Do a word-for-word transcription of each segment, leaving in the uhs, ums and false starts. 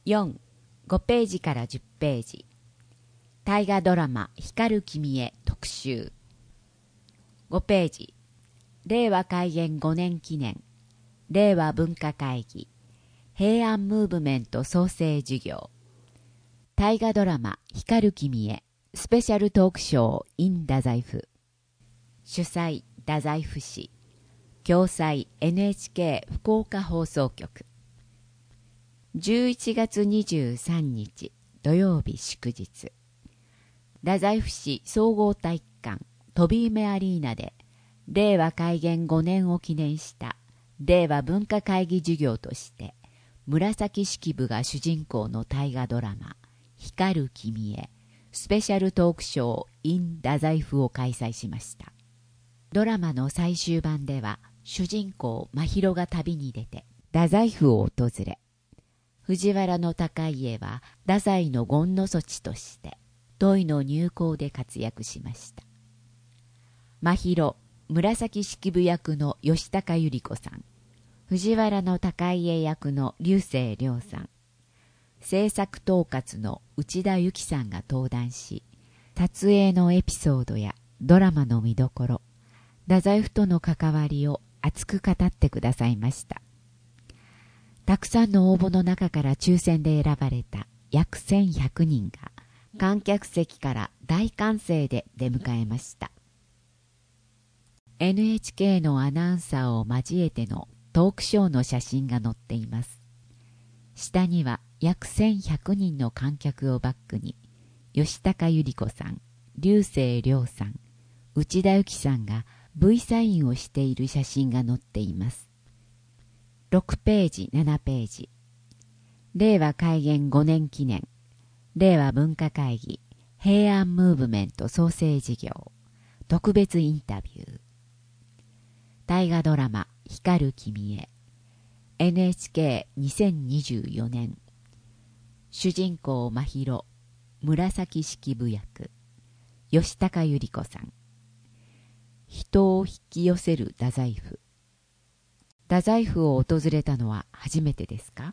よん、ごページからじゅっページ。大河ドラマ光る君へ特集。ごページ。令和開元ごねん記念。令和文化会議。平安ムーブメント創生事業。大河ドラマ光る君へスペシャルトークショー in 太宰府。主催太宰府市。共催 エヌエイチケー 福岡放送局。じゅういちがつにじゅうさんにち土曜日祝日。太宰府市総合体育館飛夢アリーナで令和開元ごねんを記念した令和文化会議事業として紫式部が主人公の大河ドラマ光る君へスペシャルトークショー in 太宰府を開催しました。ドラマの最終版では主人公真宙が旅に出て太宰府を訪れ、藤原高家は太宰の権の措置として土井の入港で活躍しました。真宙、紫式部役の吉高由里子さん、藤原高家役の竜星涼さん、制作統括の内田由紀さんが登壇し、撮影のエピソードやドラマの見どころ、太宰府との関わりを熱く語ってくださいました。たくさんの応募の中から抽選で選ばれた約せんひゃくにんが観客席から大歓声で出迎えました。エヌエイチケー のアナウンサーを交えてのトークショーの写真が載っています。下には約せんひゃくにんの観客をバックに吉高由里子さん、竜星涼さん、内田有紀さんが V サインをしている写真が載っています。ろくページ、ななページ。令和開元ごねん記念。令和文化会議。平安ムーブメント創生事業。特別インタビュー。大河ドラマ光る君へ。エヌエイチケーにせんにじゅうよねん。主人公真宙。紫式部役。吉高由里子さん。人を引き寄せる太宰府。太宰府を訪れたのは初めてですか？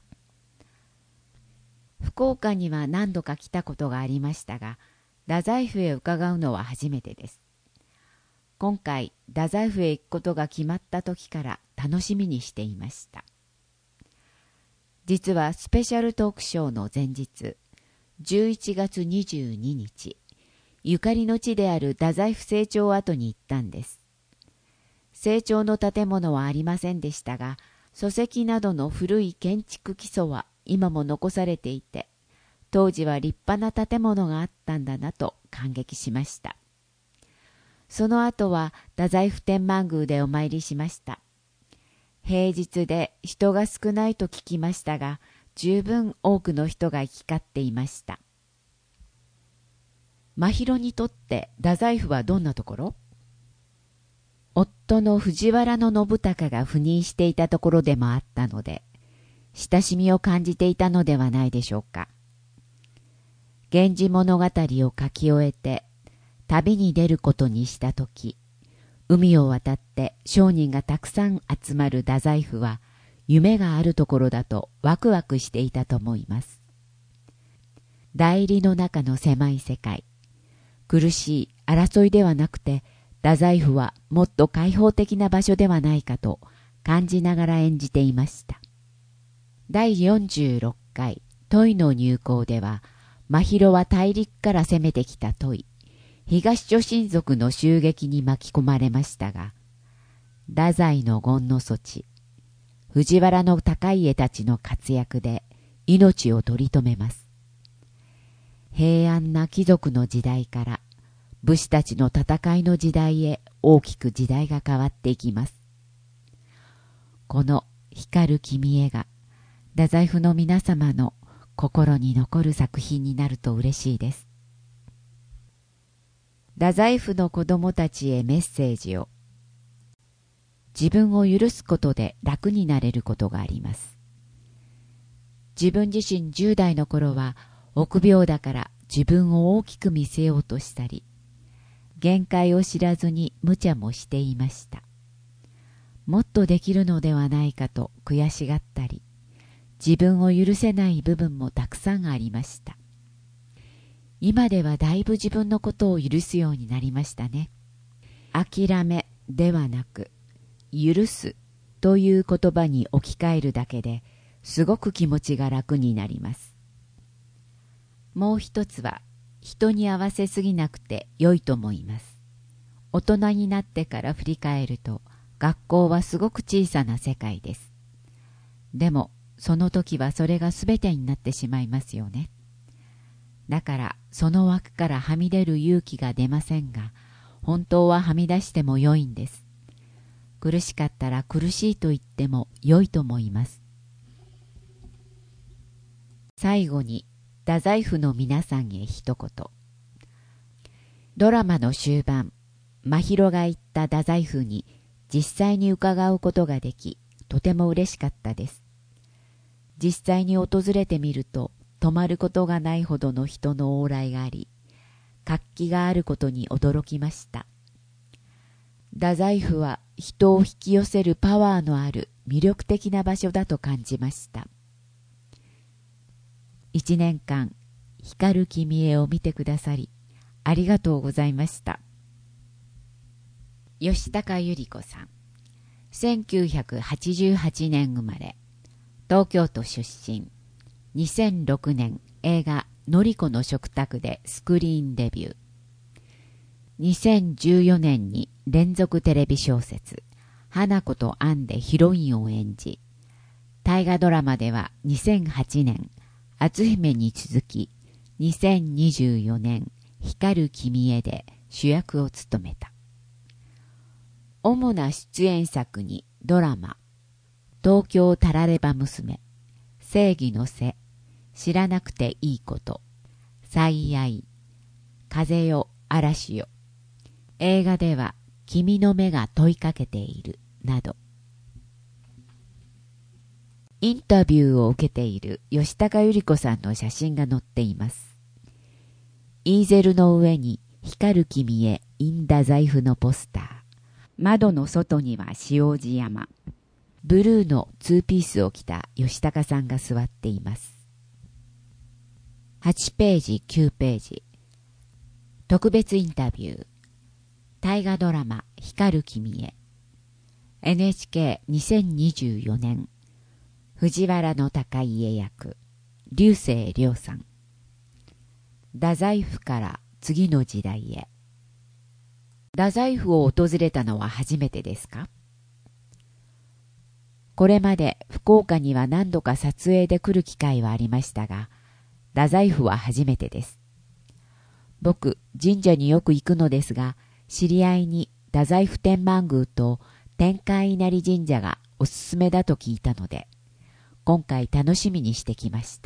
福岡には何度か来たことがありましたが、太宰府へ伺うのは初めてです。今回、太宰府へ行くことが決まった時から楽しみにしていました。実はスペシャルトークショーの前日、じゅういちがつにじゅうににち、ゆかりの地である太宰府正庁跡に行ったんです。正庁の建物はありませんでしたが、礎石などの古い建築基礎は今も残されていて、当時は立派な建物があったんだなと感激しました。その後は太宰府天満宮でお参りしました。平日で人が少ないと聞きましたが、十分多くの人が行き交っていました。真宙にとって太宰府はどんなところ？夫の藤原信孝が赴任していたところでもあったので、親しみを感じていたのではないでしょうか。源氏物語を書き終えて、旅に出ることにしたとき、海を渡って商人がたくさん集まる太宰府は、夢があるところだとワクワクしていたと思います。代理の中の狭い世界、苦しい争いではなくて、太宰府はもっと開放的な場所ではないかと感じながら演じていました。だいよんじゅうろっかい土井の入港では、真宙は大陸から攻めてきた土井、東諸親族の襲撃に巻き込まれましたが、太宰の権の措置、藤原高家たちの活躍で命を取り留めます。平安な貴族の時代から武士たちの戦いの時代へ大きく時代が変わっていきます。この光る君へが太宰府の皆様の心に残る作品になると嬉しいです。太宰府の子供たちへメッセージを。自分を許すことで楽になれることがあります。自分自身じゅう代の頃は臆病だから自分を大きく見せようとしたり、限界を知らずに無茶もしていました。もっとできるのではないかと悔しがったり、 自分を許せない部分もたくさんありました。今ではだいぶ自分のことを許すようになりましたね。諦めではなく、許すという言葉に置き換えるだけですごく気持ちが楽になります。もう一つは、人に合わせすぎなくて良いと思います。大人になってから振り返ると、学校はすごく小さな世界です。でも、その時はそれが全てになってしまいますよね。だから、その枠からはみ出る勇気が出ませんが、本当ははみ出しても良いんです。苦しかったら苦しいと言っても良いと思います。最後に、太宰府の皆さんへ一言。ドラマの終盤、真宙が言った太宰府に実際に伺うことができ、とても嬉しかったです。実際に訪れてみると、泊まることがないほどの人の往来があり、活気があることに驚きました。太宰府は人を引き寄せるパワーのある魅力的な場所だと感じました。一年間、光る君へを見てくださり、ありがとうございました。吉高由里子さん、せんきゅうひゃくはちじゅうはちねん生まれ、東京都出身、にせんろくねん映画「のりこの食卓」でスクリーンデビュー。にせんじゅうよねんに連続テレビ小説「花子とアン」でヒロインを演じ、大河ドラマではにせんはちねん篤姫に続き、にせんにじゅうよねん光る君へで主役を務めた。主な出演作にドラマ東京タラレバ娘、正義の背、知らなくていいこと、最愛、風よ嵐よ、映画では君の目が問いかけているなど。インタビューを受けている吉高由里子さんの写真が載っています。イーゼルの上に光る君へ in 太宰府のポスター。窓の外には塩路山。ブルーのツーピースを着た吉高さんが座っています。はちページ、きゅうページ。特別インタビュー。大河ドラマ光る君へ。エヌエイチケーにせんにじゅうよねん。藤原の高家役。竜星涼さん。太宰府から次の時代へ。太宰府を訪れたのは初めてですか？これまで福岡には何度か撮影で来る機会はありましたが、太宰府は初めてです。僕、神社によく行くのですが、知り合いに太宰府天満宮と天海稲荷神社がおすすめだと聞いたので、今回楽しみにしてきました。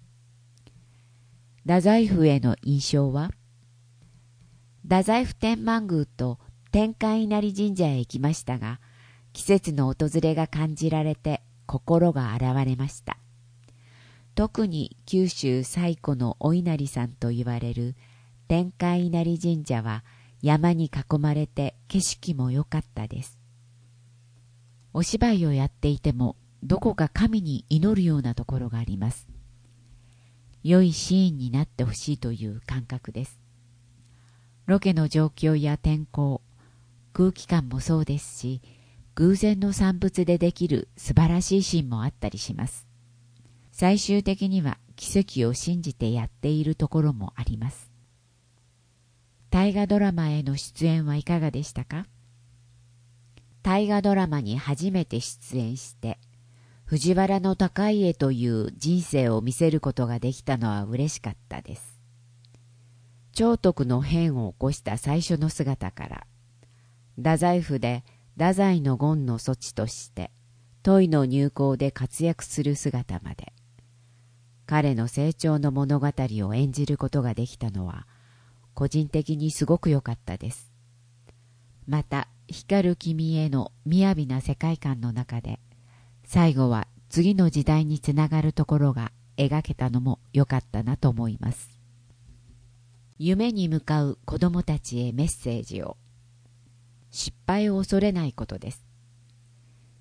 太宰府への印象は？太宰府天満宮と天海稲荷神社へ行きましたが、季節の訪れが感じられて心が洗われました。特に九州最古のお稲荷さんと言われる天海稲荷神社は山に囲まれて景色も良かったです。お芝居をやっていてもどこか神に祈るようなところがあります。良いシーンになってほしいという感覚です。ロケの状況や天候、空気感もそうですし、偶然の産物でできる素晴らしいシーンもあったりします。最終的には奇跡を信じてやっているところもあります。大河ドラマへの出演はいかがでしたか？大河ドラマに初めて出演して、藤原の高家という人生を見せることができたのは嬉しかったです。長徳の変を起こした最初の姿から、太宰府で太宰の権の措置として問いの入港で活躍する姿まで、彼の成長の物語を演じることができたのは個人的にすごく良かったです。また光る君への雅な世界観の中で、最後は次の時代につながるところが描けたのも良かったなと思います。夢に向かう子供たちへメッセージを。失敗を恐れないことです。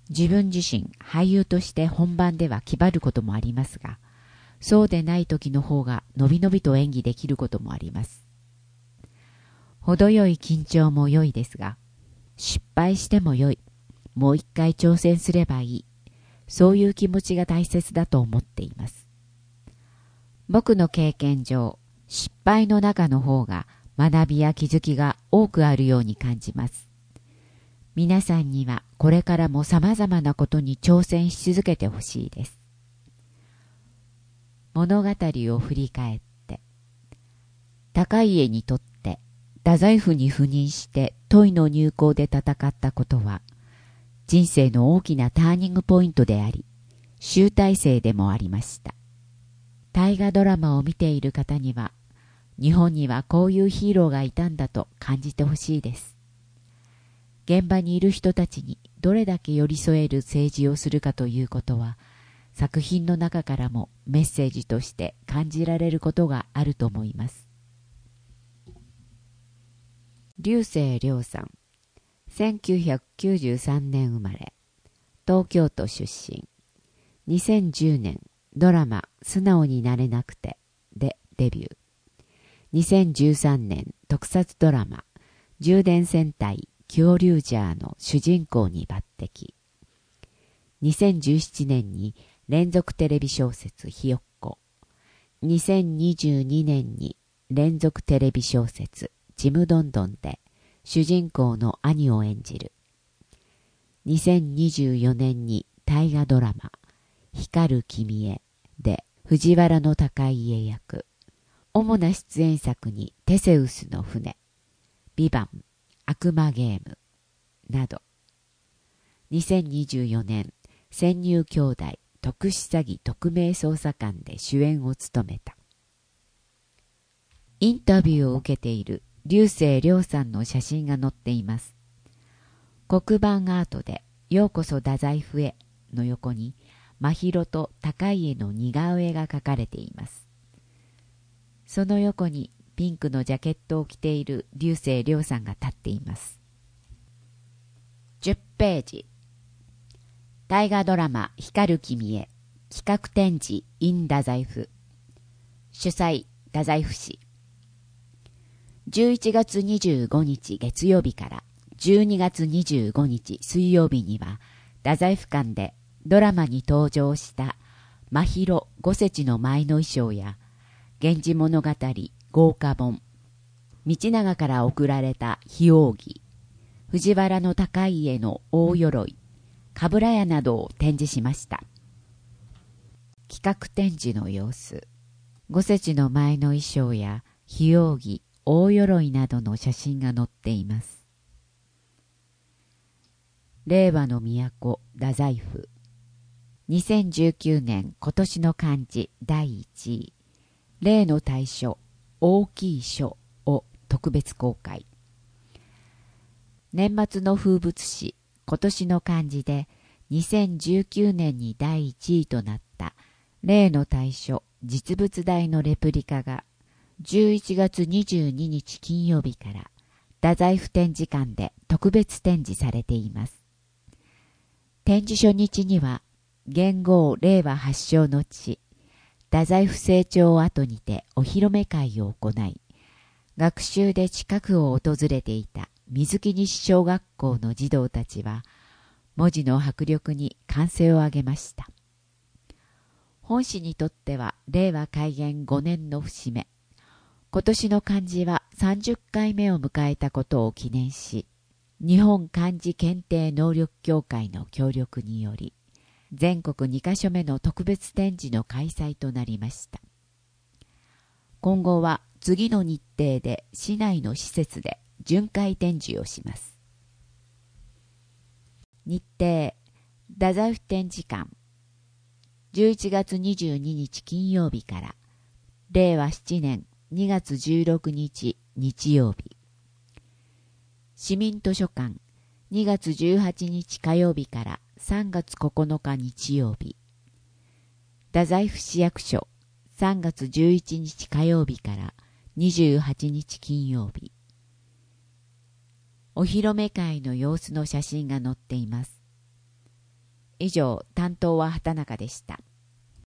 自分自身俳優として本番では気張ることもありますが、そうでない時の方がのびのびと演技できることもあります。程よい緊張も良いですが、失敗しても良い、もう一回挑戦すればいい、そういう気持ちが大切だと思っています。僕の経験上、失敗の中の方が学びや気づきが多くあるように感じます。皆さんにはこれからも様々なことに挑戦し続けてほしいです。物語を振り返って、高家にとって太宰府に赴任して問いの入港で戦ったことは、人生の大きなターニングポイントであり、集大成でもありました。大河ドラマを見ている方には、日本にはこういうヒーローがいたんだと感じてほしいです。現場にいる人たちにどれだけ寄り添える政治をするかということは、作品の中からもメッセージとして感じられることがあると思います。竜星涼さん、せんきゅうひゃくきゅうじゅうさんねん生まれ、東京都出身。にせんじゅうねんドラマ「素直になれなくて」でデビュー。にせんじゅうさんねん特撮ドラマ「充電戦隊キュオリュージャー」の主人公に抜擢。にせんじゅうななねんに連続テレビ小説「ひよっこ」、にせんにじゅうにねんに連続テレビ小説「ちむどんどん」で主人公の兄を演じる。にせんにじゅうよねんに大河ドラマ光る君へで藤原の高家役。主な出演作にテセウスの船、ビバン、悪魔ゲームなど。にせんにじゅうよねん潜入兄弟特殊詐欺特命捜査官で主演を務めた。インタビューを受けている竜星涼さんの写真が載っています。黒板アートでようこそ太宰府への横に真宙と高家の似顔絵が描かれています。その横にピンクのジャケットを着ている竜星涼さんが立っています。じゅっページ。大河ドラマ光る君へ企画展示 in 太宰府。主催太宰府市。じゅういちがつにじゅうごにち月曜日からじゅうにがつにじゅうごにち水曜日には太宰府館でドラマに登場した真宙五世の舞の衣装や源氏物語豪華本、道長から贈られた檜扇、藤原の高家の大鎧、冠屋などを展示しました。企画展示の様子、五世の舞の衣装や檜扇、大鎧などの写真が載っています。令和の都太宰府。にせんじゅうきゅうねん今年の漢字だいいちい、例の大書大きい書を特別公開。年末の風物詩今年の漢字でにせんじゅうきゅうねんにだいいちいとなった例の大書実物大のレプリカがじゅういちがつにじゅうににち金曜日から太宰府展示館で特別展示されています。展示初日には元号令和発祥の地太宰府成長跡にてお披露目会を行い、学習で近くを訪れていた水木西小学校の児童たちは文字の迫力に歓声を上げました。本市にとっては令和開元ごねんの節目、今年の漢字はさんじゅっかいめを迎えたことを記念し、日本漢字検定能力協会の協力により全国にかしょめの特別展示の開催となりました。今後は次の日程で市内の施設で巡回展示をします。日程、太宰府展示館、じゅういちがつにじゅうににち金曜日から令和ななねんにがつじゅうろくにち日曜日。市民図書館、にがつじゅうはちにち火曜日からさんがつここのか日曜日。太宰府市役所、さんがつじゅういちにち火曜日からにじゅうはちにち金曜日。お披露目会の様子の写真が載っています。 以上、担当は畑中でした。